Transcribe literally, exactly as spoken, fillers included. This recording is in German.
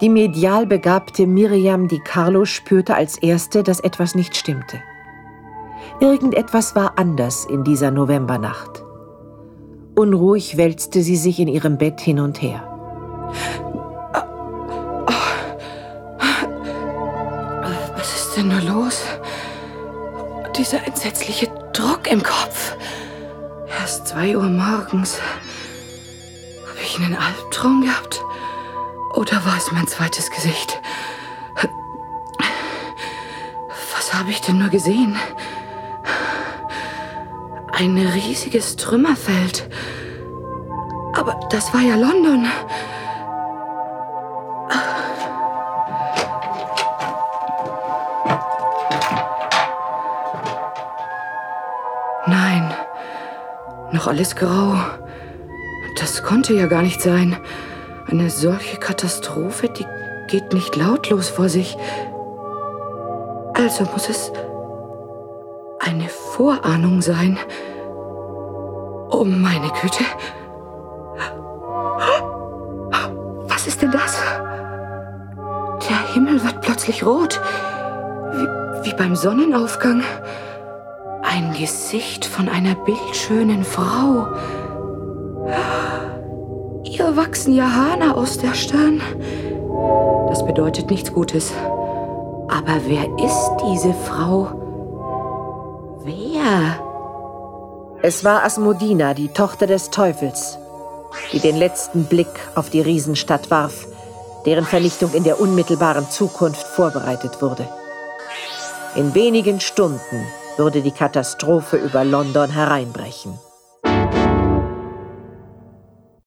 Die medial begabte Miriam Di Carlo spürte als Erste, dass etwas nicht stimmte. Irgendetwas war anders in dieser Novembernacht. Unruhig wälzte sie sich in ihrem Bett hin und her. Was ist denn nur los? Dieser entsetzliche Druck im Kopf. Erst zwei Uhr morgens. Habe ich einen Albtraum gehabt? Oder war es mein zweites Gesicht? Was habe ich denn nur gesehen? Ein riesiges Trümmerfeld. Aber das war ja London. Nein, noch alles grau. Das konnte ja gar nicht sein. Eine solche Katastrophe, die geht nicht lautlos vor sich. Also muss es eine Vorahnung sein. Oh, meine Güte. Was ist denn das? Der Himmel wird plötzlich rot. Wie, wie beim Sonnenaufgang. Ein Gesicht von einer bildschönen Frau. Ihr wachsen ja Haare aus der Stirn. Das bedeutet nichts Gutes. Aber wer ist diese Frau? Wer? Es war Asmodina, die Tochter des Teufels, die den letzten Blick auf die Riesenstadt warf, deren Vernichtung in der unmittelbaren Zukunft vorbereitet wurde. In wenigen Stunden würde die Katastrophe über London hereinbrechen.